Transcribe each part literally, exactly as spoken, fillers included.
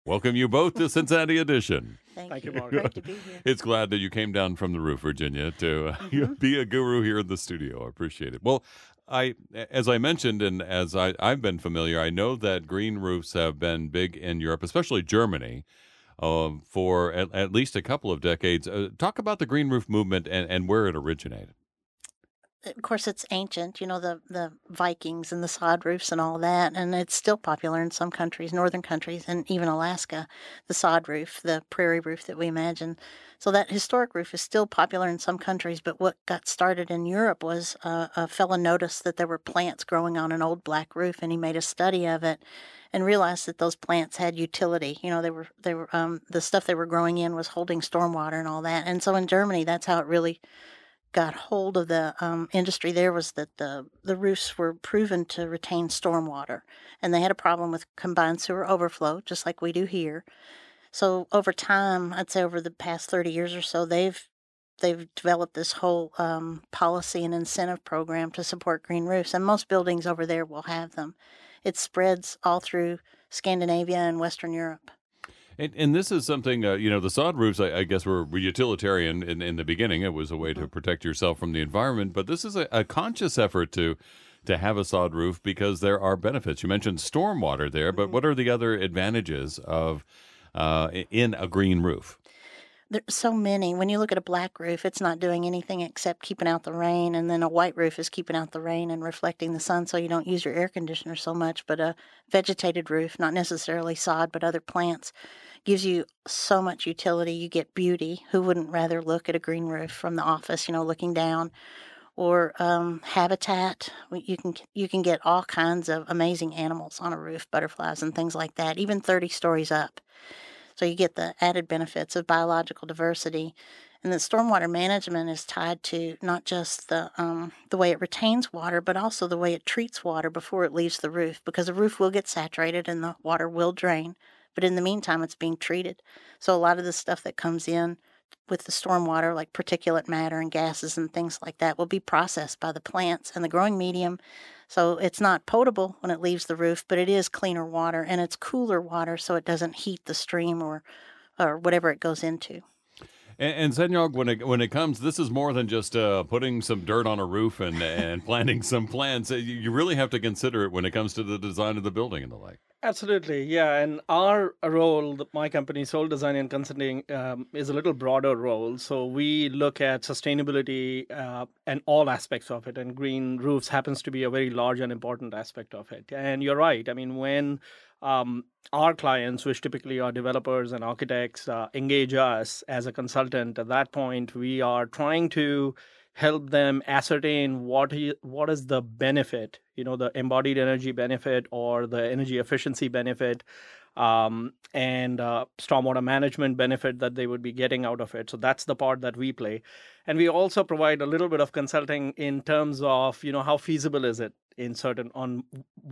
Welcome you both to Cincinnati Edition. Thank, Thank you. you, Mark. Great to be here. It's glad that you came down from the roof, Virginia, to uh, Mhm. be a guru here in the studio. I appreciate it. Well, I, as I mentioned, and as I, I've been familiar, I know that green roofs have been big in Europe, especially Germany, um, for at, at least a couple of decades. Uh, talk about the green roof movement and, and where it originated. Of course, it's ancient, you know, the, the Vikings and the sod roofs and all that, and it's still popular in some countries, northern countries, and even Alaska, the sod roof, the prairie roof that we imagine. So that historic roof is still popular in some countries, but what got started in Europe was uh, a fellow noticed that there were plants growing on an old black roof, and he made a study of it and realized that those plants had utility. You know, they were they were um, the stuff they were growing in was holding stormwater and all that. And so in Germany, that's how it really got hold of the um, industry there, was that the the roofs were proven to retain stormwater, and they had a problem with combined sewer overflow, just like we do here. So over time, I'd say over the past thirty years or so, they've they've developed this whole um, policy and incentive program to support green roofs, and most buildings over there will have them. It spreads all through Scandinavia and Western Europe. And, and this is something, uh, you know, the sod roofs, I, I guess, were, were utilitarian in, in the beginning. It was a way to protect yourself from the environment. But this is a, a conscious effort to to have a sod roof because there are benefits. You mentioned stormwater there, but what are the other advantages of uh, in a green roof? There's so many. When you look at a black roof, it's not doing anything except keeping out the rain, and then a white roof is keeping out the rain and reflecting the sun so you don't use your air conditioner so much. But a vegetated roof, not necessarily sod, but other plants, gives you so much utility. You get beauty. Who wouldn't rather look at a green roof from the office, you know, looking down? Or um, habitat. We- You can you can get all kinds of amazing animals on a roof, butterflies and things like that, even thirty stories up. So you get the added benefits of biological diversity. And the stormwater management is tied to not just the um, the way it retains water, but also the way it treats water before it leaves the roof, because the roof will get saturated and the water will drain. But in the meantime, it's being treated. So a lot of the stuff that comes in with the stormwater, like particulate matter and gases and things like that, will be processed by the plants and the growing medium. So it's not potable when it leaves the roof, but it is cleaner water, and it's cooler water, so it doesn't heat the stream or or whatever it goes into. And, and Senyog, when it when it comes, this is more than just uh, putting some dirt on a roof and and planting some plants. Uh, You, you really have to consider it when it comes to the design of the building and the like. Absolutely, yeah. And our role, the- my company, Soul Design and Consulting, um, is a little broader role. So we look at sustainability uh, and all aspects of it, and green roofs happens to be a very large and important aspect of it. And you're right. I mean, when um, our clients, which typically are developers and architects, uh, engage us as a consultant, at that point, we are trying to help them ascertain what is, what is the benefit, you know, the embodied energy benefit or the energy efficiency benefit, um, and uh, stormwater management benefit that they would be getting out of it. So that's the part that we play. And we also provide a little bit of consulting in terms of, you know, how feasible is it in certain on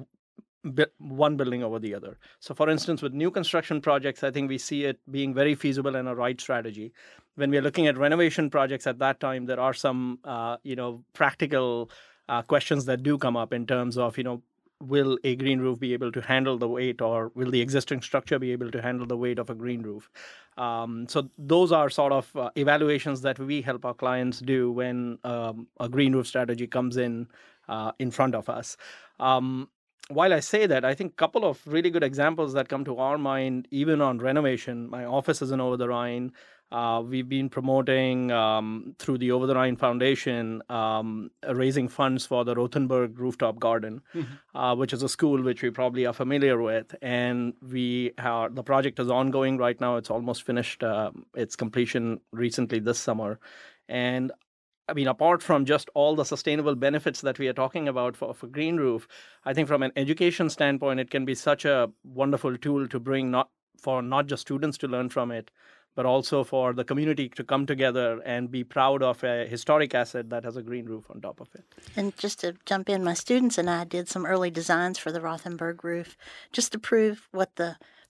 bu- one building over the other. So, for instance, with new construction projects, I think we see it being very feasible and a right strategy. When we're looking at renovation projects at that time, there are some, uh, you know, practical uh, questions that do come up in terms of, you know, will a green roof be able to handle the weight, or will the existing structure be able to handle the weight of a green roof? Um, so those are sort of uh, evaluations that we help our clients do when um, a green roof strategy comes in uh, in front of us. Um, while I say that, I think a couple of really good examples that come to our mind, even on renovation. My office is in Over the Rhine. Uh, we've been promoting um, through the Over the Rhine Foundation, um, raising funds for the Rothenburg Rooftop Garden, uh, which is a school which we probably are familiar with. And we are, the project is ongoing right now. It's almost finished uh, its completion recently this summer. And I mean, apart from just all the sustainable benefits that we are talking about for, for Green Roof, I think from an education standpoint, it can be such a wonderful tool to bring not for not just students to learn from it, but also for the community to come together and be proud of a historic asset that has a green roof on top of it. And just to jump in, my students and I did some early designs for the Rothenberg roof just to prove what the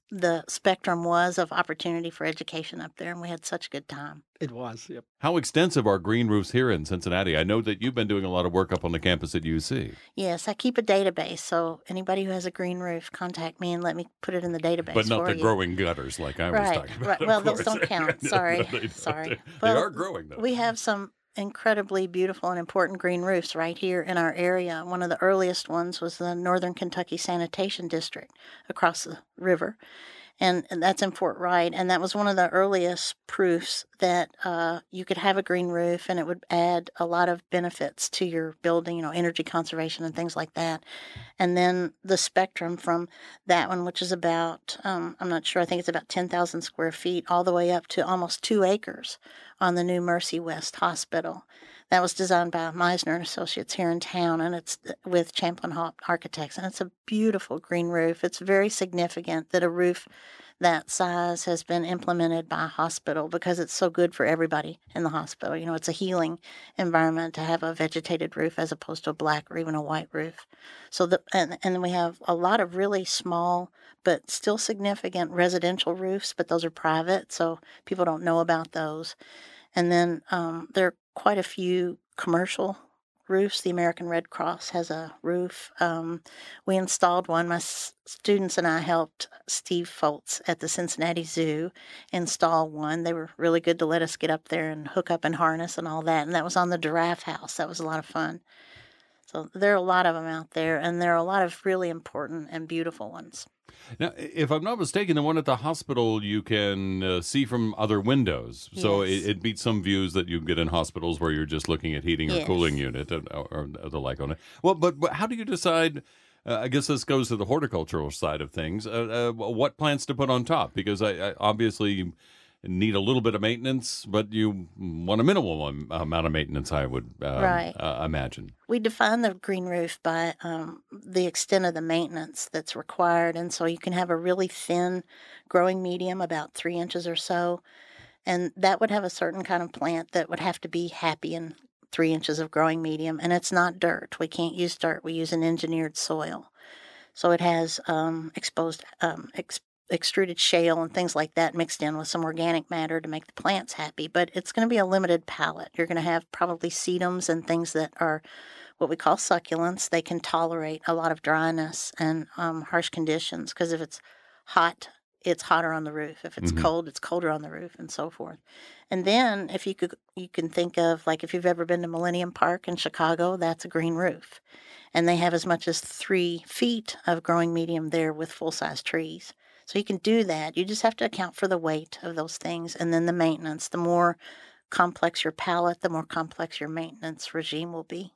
the spectrum was of opportunity for education up there, and we had such a good time. It was, yep. How extensive are green roofs here in Cincinnati? I know that you've been doing a lot of work up on the campus at U C. Yes, I keep a database, so anybody who has a green roof, contact me and let me put it in the database. But not for the you. growing gutters like I was Right, talking about. right. of Well, those course. don't count. Sorry, No, they don't. sorry. They Well, are growing, though. We have some incredibly beautiful and important green roofs right here in our area. One of the earliest ones was the Northern Kentucky Sanitation District across the river, and, and that's in Fort Wright. And that was one of the earliest proofs that uh, you could have a green roof and it would add a lot of benefits to your building, you know, energy conservation and things like that. And then the spectrum from that one, which is about, um, I'm not sure, I think it's about ten thousand square feet, all the way up to almost two acres on the new Mercy West Hospital. That was designed by Meisner and Associates here in town, and it's with Champlin Hall Architects, and it's a beautiful green roof. It's very significant that a roof that size has been implemented by a hospital because it's so good for everybody in the hospital. You know, it's a healing environment to have a vegetated roof as opposed to a black or even a white roof. So the and, and we have a lot of really small but still significant residential roofs, but those are private, so people don't know about those. And then um, there are quite a few commercial roofs. The American Red Cross has a roof. Um, we installed one. My s- students and I helped Steve Foltz at the Cincinnati Zoo install one. They were really good to let us get up there and hook up and harness and all that. And that was on the Giraffe House. That was a lot of fun. So there are a lot of them out there, and there are a lot of really important and beautiful ones. Now, if I'm not mistaken, the one at the hospital you can uh, see from other windows. So Yes. it, it beats some views that you get in hospitals where you're just looking at heating or Yes. cooling unit or, or, or the like on it. Well, but, but how do you decide? Uh, I guess this goes to the horticultural side of things. Uh, uh, what plants to put on top? Because I, I obviously you need a little bit of maintenance, but you want a minimal amount of maintenance, I would um, Right. uh, imagine. We define the green roof by um, the extent of the maintenance that's required. And so you can have a really thin growing medium, about three inches or so. And that would have a certain kind of plant that would have to be happy in three inches of growing medium. And it's not dirt. We can't use dirt. We use an engineered soil. So it has um, exposed, um, ex- extruded shale and things like that mixed in with some organic matter to make the plants happy. But it's going to be a limited palette. You're going to have probably sedums and things that are what we call succulents. They can tolerate a lot of dryness and um, harsh conditions because if it's hot, it's hotter on the roof. If it's Mhm. cold, it's colder on the roof, and so forth. And then if you could, you can think of like if you've ever been to Millennium Park in Chicago, that's a green roof, and they have as much as three feet of growing medium there with full-size trees. So you can do that. You just have to account for the weight of those things, and then the maintenance. The more complex your palette, the more complex your maintenance regime will be.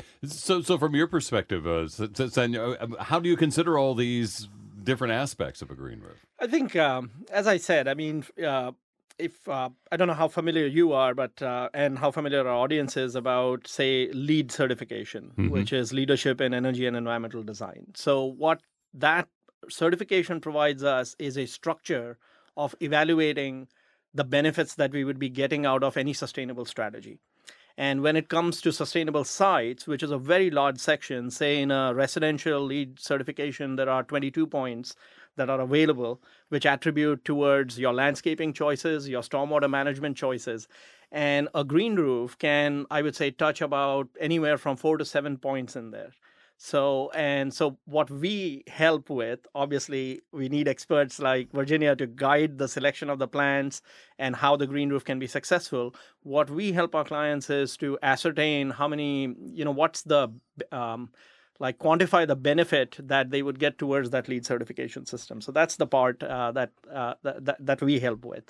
So, so from your perspective, uh, S- S- Sanya, uh, how do you consider all these different aspects of a green roof? I think, um, as I said, I mean, uh, if uh, I don't know how familiar you are, but uh, and how familiar our audience is about, say, LEED certification, Mhm. which is Leadership in Energy and Environmental Design. So what that certification provides us is a structure of evaluating the benefits that we would be getting out of any sustainable strategy. And when it comes to sustainable sites, which is a very large section, say in a residential LEED certification, there are twenty-two points that are available, which attribute towards your landscaping choices, your stormwater management choices. And a green roof can, I would say, touch about anywhere from four to seven points in there. So, and so what we help with, obviously, we need experts like Virginia to guide the selection of the plants and how the green roof can be successful. What we help our clients is to ascertain how many, you know, what's the, um, like quantify the benefit that they would get towards that LEED certification system. So that's the part uh, that, uh, that that we help with.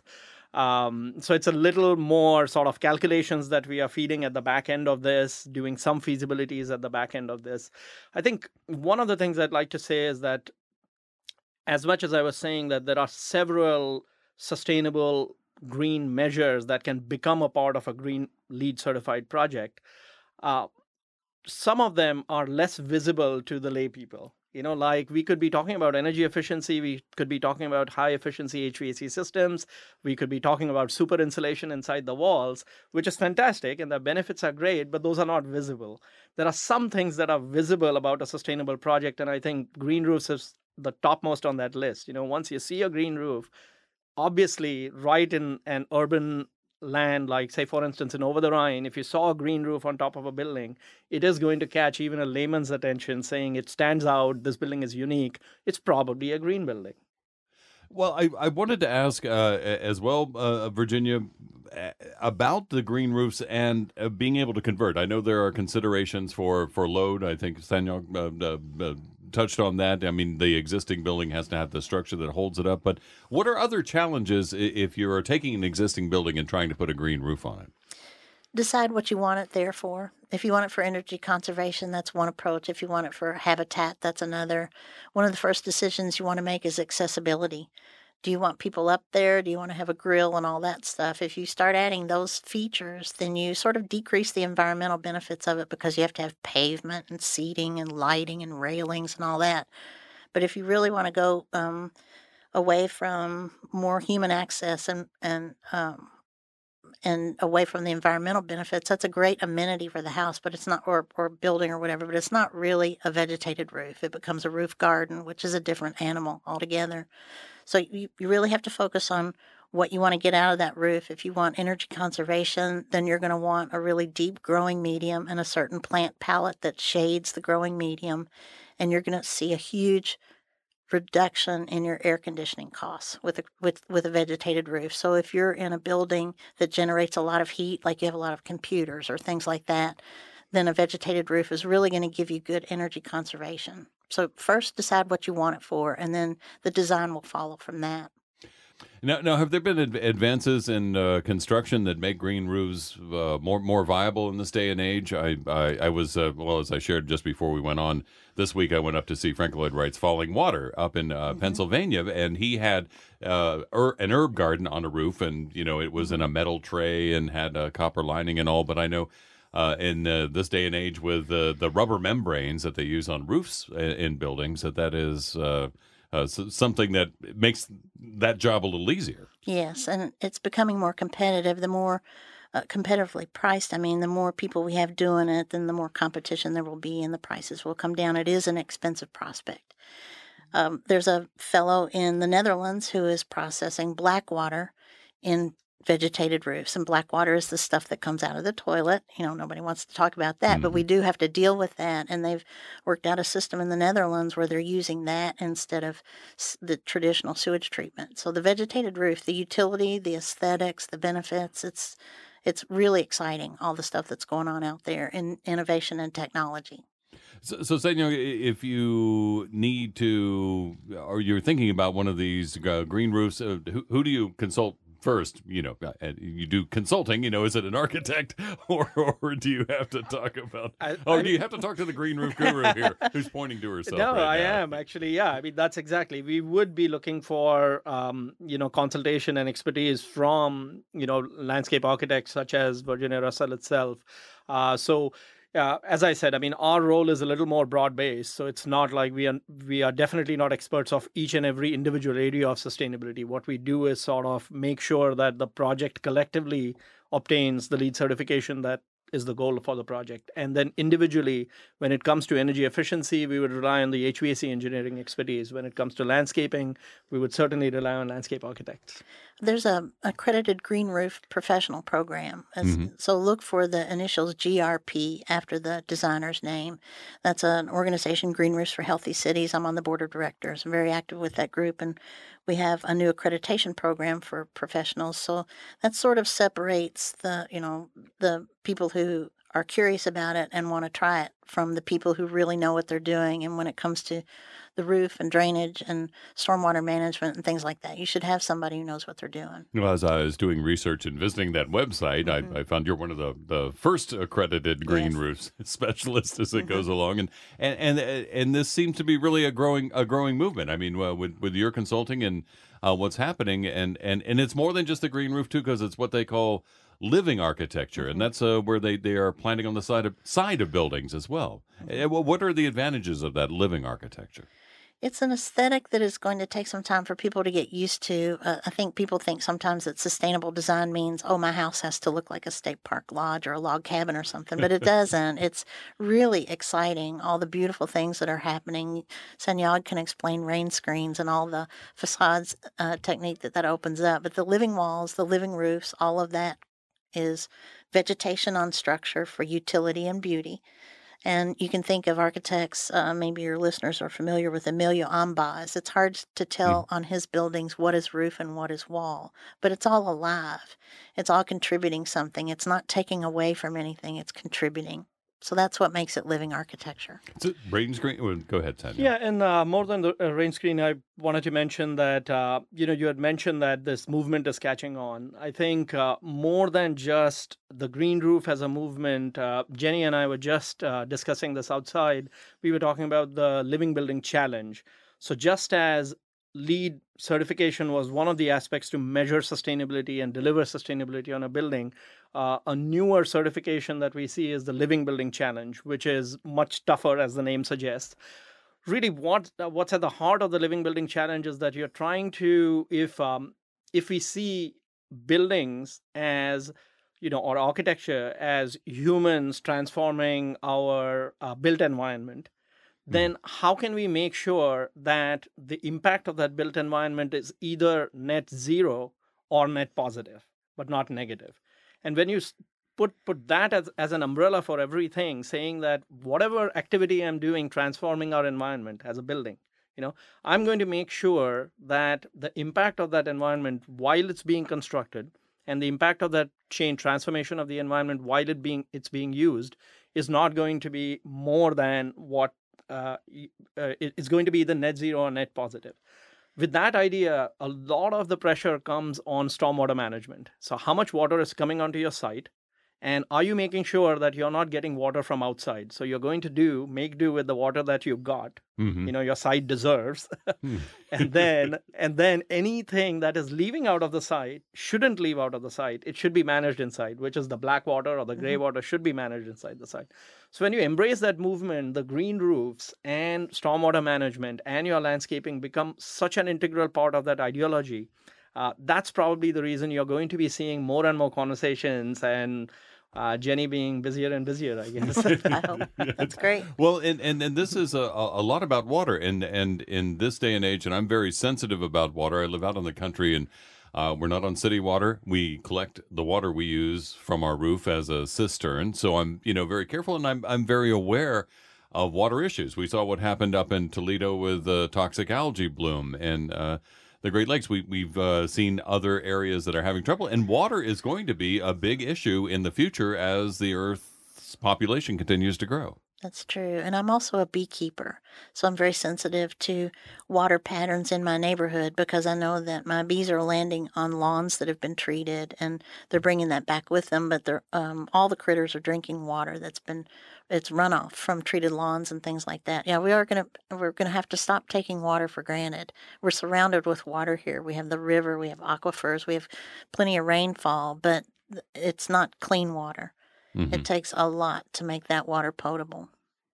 Um, so it's a little more sort of calculations that we are feeding at the back end of this, doing some feasibilities at the back end of this. I think one of the things I'd like to say is that as much as I was saying that there are several sustainable green measures that can become a part of a green LEED certified project, uh, some of them are less visible to the lay people. You know, like we could be talking about energy efficiency, we could be talking about high efficiency H V A C systems, we could be talking about super insulation inside the walls, which is fantastic and the benefits are great, but those are not visible. There are some things that are visible about a sustainable project, and I think green roofs is the topmost on that list. You know, once you see a green roof, obviously, right in an urban land, like say for instance in Over the Rhine, if you saw a green roof on top of a building, it is going to catch even a layman's attention, saying it stands out, this building is unique. It's probably a green building. Well, I, I wanted to ask uh, as well, uh, Virginia, uh, about the green roofs and uh, being able to convert. I know there are considerations for, for load. I think Sanyal uh, uh, uh, touched on that. I mean, the existing building has to have the structure that holds it up. But what are other challenges i- if you're taking an existing building and trying to put a green roof on it? Decide what you want it there for. If you want it for energy conservation, that's one approach. If you want it for habitat, that's another. One of the first decisions you want to make is accessibility. Do you want people up there? Do you want to have a grill and all that stuff? If you start adding those features, then you sort of decrease the environmental benefits of it because you have to have pavement and seating and lighting and railings and all that. But if you really want to go um, away from more human access and and um, and away from the environmental benefits, that's a great amenity for the house, but it's not, or, or building or whatever, but it's not really a vegetated roof. It becomes a roof garden, which is a different animal altogether. So you, you really have to focus on what you want to get out of that roof. If you want energy conservation, then you're going to want a really deep growing medium and a certain plant palette that shades the growing medium. And you're going to see a huge reduction in your air conditioning costs with a with with a vegetated roof. So if you're in a building that generates a lot of heat, like you have a lot of computers or things like that, then a vegetated roof is really going to give you good energy conservation. So first decide what you want it for, and then the design will follow from that. Now, now, have there been ad- advances in uh, construction that make green roofs uh, more more viable in this day and age? I I, I was uh, well, as I shared just before we went on this week, I went up to see Frank Lloyd Wright's Falling Water up in uh, mm-hmm. Pennsylvania, and he had uh, er, an herb garden on a roof, and you know it was in a metal tray and had a copper lining and all. But I know. Uh, in uh, this day and age, with uh, the rubber membranes that they use on roofs in, in buildings, that that is uh, uh, something that makes that job a little easier. Yes, and it's becoming more competitive. The more uh, competitively priced, I mean, the more people we have doing it, then the more competition there will be, and the prices will come down. It is an expensive prospect. Um, there's a fellow in the Netherlands who is processing black water in vegetated roofs, and black water is the stuff that comes out of the toilet. You know, nobody wants to talk about that, mm-hmm. but we do have to deal with that. And they've worked out a system in the Netherlands where they're using that instead of the traditional sewage treatment. So the vegetated roof, the utility, the aesthetics, the benefits, it's it's really exciting, all the stuff that's going on out there in innovation and technology. So, so say, you know, if you need to, or you're thinking about one of these uh, green roofs, uh, who, who do you consult first? You know, uh, you do consulting, you know, is it an architect or, or do you have to talk about, I, or I, do you have to talk to the green roof guru here who's pointing to herself? No, right I now? am actually. Yeah. I mean, that's exactly. We would be looking for, um, you know, consultation and expertise from, you know, landscape architects such as Virginia Russell itself. Uh, so, Uh, as I said, I mean, our role is a little more broad-based, so it's not like we are we are definitely not experts of each and every individual area of sustainability. What we do is sort of make sure that the project collectively obtains the LEED certification that is the goal for the project. And then individually, when it comes to energy efficiency, we would rely on the H V A C engineering expertise. When it comes to landscaping, we would certainly rely on landscape architects. There's a accredited green roof professional program. As, Mm-hmm. So look for the initials G R P after the designer's name. That's an organization, Green Roofs for Healthy Cities. I'm on the board of directors. I'm very active with that group, and we have a new accreditation program for professionals. So that sort of separates the, you know, the people who are curious about it and want to try it from the people who really know what they're doing. And when it comes to the roof and drainage and stormwater management and things like that, you should have somebody who knows what they're doing. Well, as I was doing research and visiting that website, mm-hmm. I, I found you're one of the, the first accredited green yes. roofs specialists as it mm-hmm. goes along, and, and and and this seems to be really a growing a growing movement. I mean, uh, with with your consulting and uh, what's happening, and, and and it's more than just the green roof too, because it's what they call living architecture, mm-hmm. and that's uh, where they, they are planting on the side of side of buildings as well. Mm-hmm. Uh, what are the advantages of that living architecture? It's an aesthetic that is going to take some time for people to get used to. Uh, I think people think sometimes that sustainable design means, oh, my house has to look like a state park lodge or a log cabin or something, but it doesn't. It's really exciting, all the beautiful things that are happening. Sanyog can explain rain screens and all the facades uh, technique that that opens up. But the living walls, the living roofs, all of that is vegetation on structure for utility and beauty. And you can think of architects, uh, maybe your listeners are familiar with Emilio Ambas. It's hard to tell Mm. on his buildings what is roof and what is wall, but it's all alive. It's all contributing something. It's not taking away from anything, it's contributing. So that's what makes it living architecture. So, rain screen. Well, go ahead, Tanya. Yeah, and uh, more than the uh, rain screen, I wanted to mention that, uh, you know, you had mentioned that this movement is catching on. I think uh, more than just the green roof as a movement, uh, Jenny and I were just uh, discussing this outside. We were talking about the Living Building Challenge. So just as LEED certification was one of the aspects to measure sustainability and deliver sustainability on a building, uh, a newer certification that we see is the Living Building Challenge, which is much tougher, as the name suggests. Really, what uh, what's at the heart of the Living Building Challenge is that you're trying to, if um, if we see buildings as, you know, or architecture as humans transforming our uh, built environment, then how can we make sure that the impact of that built environment is either net zero or net positive, but not negative? And when you s- put put that as, as an umbrella for everything, saying that whatever activity I'm doing transforming our environment as a building, you know, I'm going to make sure that the impact of that environment while it's being constructed and the impact of that change transformation of the environment while it being it's being used is not going to be more than what uh, y- uh, it- it's going to be the net zero or net positive. With that idea, a lot of the pressure comes on stormwater management. So, how much water is coming onto your site? And are you making sure that you're not getting water from outside? So, you're going to do make do with the water that you've got. Mm-hmm. You know, your site deserves. Hmm. and then and then anything that is leaving out of the site shouldn't leave out of the site. It should be managed inside, which is the black water or the gray Mhm. water should be managed inside the site. So when you embrace that movement, the green roofs and stormwater management and your landscaping become such an integral part of that ideology. Uh, that's probably the reason you're going to be seeing more and more conversations and uh, Jenny being busier and busier, I guess. I hope. That's great. Well, and, and, and this is a, a a lot about water, and and in this day and age, and I'm very sensitive about water. I live out in the country, and uh, we're not on city water. We collect the water we use from our roof as a cistern, so I'm you know very careful, and I'm I'm very aware of water issues. We saw what happened up in Toledo with the toxic algae bloom, and uh, the Great Lakes. We we've uh, seen other areas that are having trouble, and water is going to be a big issue in the future as the Earth's population continues to grow. That's true. And I'm also a beekeeper. So I'm very sensitive to water patterns in my neighborhood because I know that my bees are landing on lawns that have been treated and they're bringing that back with them. But they're, um, all the critters are drinking water that's been, it's runoff from treated lawns and things like that. Yeah, we are going to, we're going to have to stop taking water for granted. We're surrounded with water here. We have the river, we have aquifers, we have plenty of rainfall, but th- it's not clean water. Mhm. It takes a lot to make that water potable.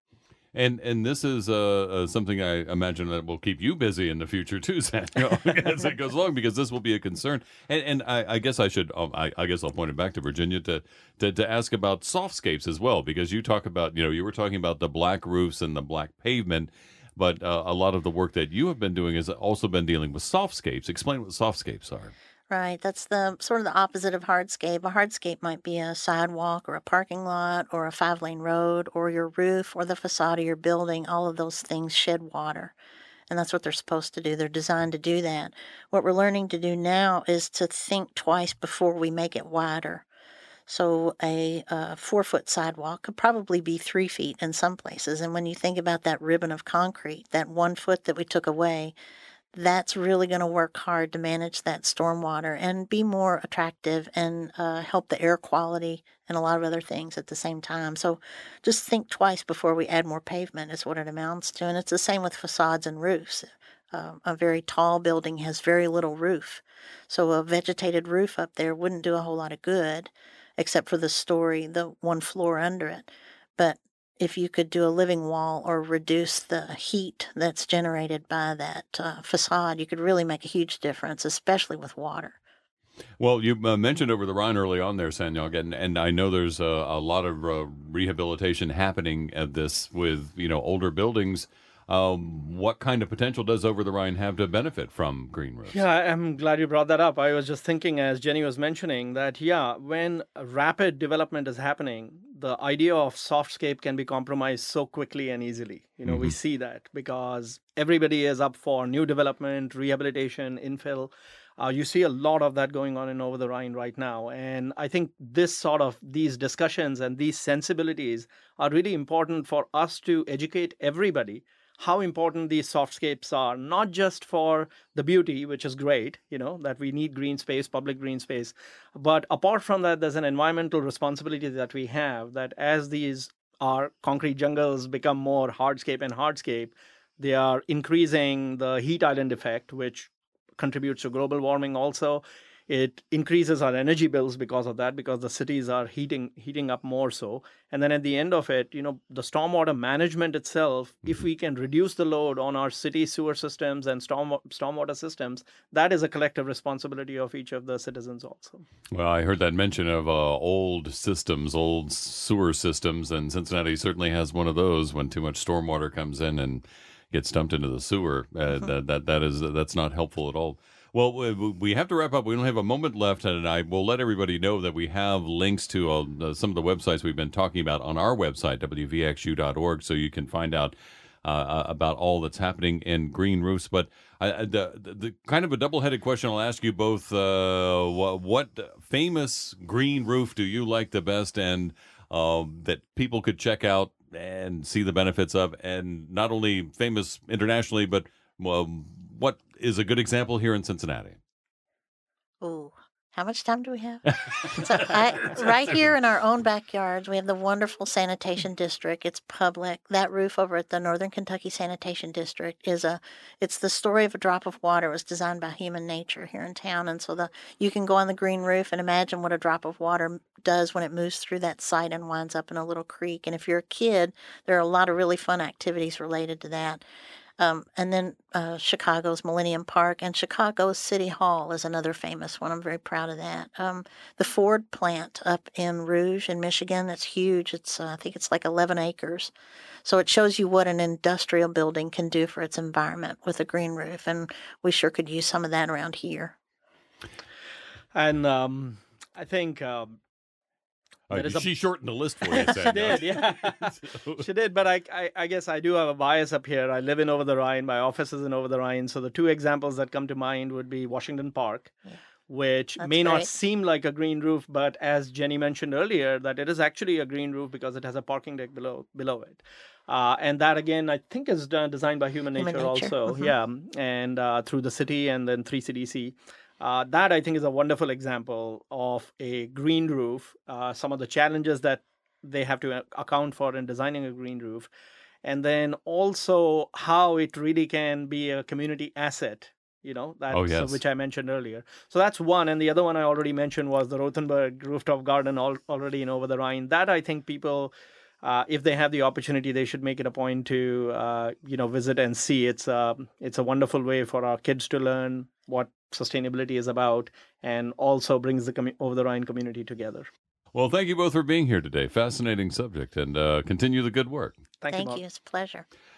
And and this is uh, uh, something I imagine that will keep you busy in the future too, Samuel, as it goes along, because this will be a concern. And and I, I guess I should um, I, I guess I'll point it back to Virginia to, to to ask about softscapes as well, because you talk about you know you were talking about the black roofs and the black pavement, but uh, a lot of the work that you have been doing has also been dealing with softscapes. Explain what softscapes are. Right, that's the sort of the opposite of hardscape. A hardscape might be a sidewalk or a parking lot or a five-lane road or your roof or the facade of your building. All of those things shed water, and that's what they're supposed to do. They're designed to do that. What we're learning to do now is to think twice before we make it wider. So a uh, four-foot sidewalk could probably be three feet in some places. And when you think about that ribbon of concrete, that one foot that we took away, that's really going to work hard to manage that stormwater and be more attractive and uh, help the air quality and a lot of other things at the same time. So just think twice before we add more pavement is what it amounts to. And it's the same with facades and roofs. Uh, a very tall building has very little roof. So a vegetated roof up there wouldn't do a whole lot of good except for the story, the one floor under it. But if you could do a living wall or reduce the heat that's generated by that uh, facade, you could really make a huge difference, especially with water. Well, you uh, mentioned Over the Rhine early on there, Sanyog, and, and I know there's a, a lot of uh, rehabilitation happening at this with, you know, older buildings. Um, what kind of potential does Over the Rhine have to benefit from green roofs? Yeah, I'm glad you brought that up. I was just thinking, as Jenny was mentioning, that, yeah, when rapid development is happening, the idea of softscape can be compromised so quickly and easily. You know, mm-hmm. we see that because everybody is up for new development, rehabilitation, infill. Uh, you see a lot of that going on in Over the Rhine right now. And I think this sort of, these discussions and these sensibilities are really important for us to educate everybody how important these softscapes are, not just for the beauty, which is great, you know, that we need green space, public green space. But apart from that, there's an environmental responsibility that we have, that as these our concrete jungles become more hardscape and hardscape, they are increasing the heat island effect, which contributes to global warming also. It increases our energy bills because of that, because the cities are heating heating up more so. And then at the end of it, you know, the stormwater management itself, if we can reduce the load on our city sewer systems and storm stormwater systems, that is a collective responsibility of each of the citizens also. Well, I heard that mention of uh, old systems, old sewer systems, and Cincinnati certainly has one of those when too much stormwater comes in and gets dumped into the sewer. Uh, mm-hmm. that, that, that is, that's not helpful at all. Well, we have to wrap up. We only have a moment left, and I will let everybody know that we have links to uh, some of the websites we've been talking about on our website, W V X U dot org, so you can find out uh, about all that's happening in green roofs. But uh, the, the, the kind of a double-headed question I'll ask you both, uh, what, what famous green roof do you like the best and uh, that people could check out and see the benefits of, and not only famous internationally, but well, what is a good example here in Cincinnati? Oh, how much time do we have? so I, right here in our own backyards, we have the wonderful sanitation district. It's public. That roof over at the Northern Kentucky Sanitation District is a, it's the story of a drop of water. It was designed by human nature here in town. And so the you can go on the green roof and imagine what a drop of water does when it moves through that site and winds up in a little creek. And if you're a kid, there are a lot of really fun activities related to that. Um, and then uh, Chicago's Millennium Park and Chicago's City Hall is another famous one. I'm very proud of that. Um, the Ford plant up in Rouge in Michigan, that's huge. It's uh, I think it's like eleven acres. So it shows you what an industrial building can do for its environment with a green roof. And we sure could use some of that around here. And um, I think... Um, Uh, she a... shortened the list for you. She did, yeah. She did, but I, I, I guess I do have a bias up here. I live in Over the Rhine. My office is in Over the Rhine. So the two examples that come to mind would be Washington Park, yeah. which That's may great. not seem like a green roof, but as Jenny mentioned earlier, that it is actually a green roof because it has a parking deck below below it. Uh, and that, again, I think is done, designed by Human Nature, human nature. also. Mm-hmm. Yeah, and uh, through the city and then three C D C. Uh, that, I think, is a wonderful example of a green roof, uh, some of the challenges that they have to account for in designing a green roof, and then also how it really can be a community asset, you know, that's, oh, yes. which I mentioned earlier. So that's one. And the other one I already mentioned was the Rothenberg Rooftop Garden all, already in Over the Rhine. That, I think, people... Uh, if they have the opportunity, they should make it a point to, uh, you know, visit and see. It's a, it's a wonderful way for our kids to learn what sustainability is about, and also brings the commu- Over the Rhine community together. Well, thank you both for being here today. Fascinating subject, and uh, continue the good work. Thank, thank you, you. It's a pleasure.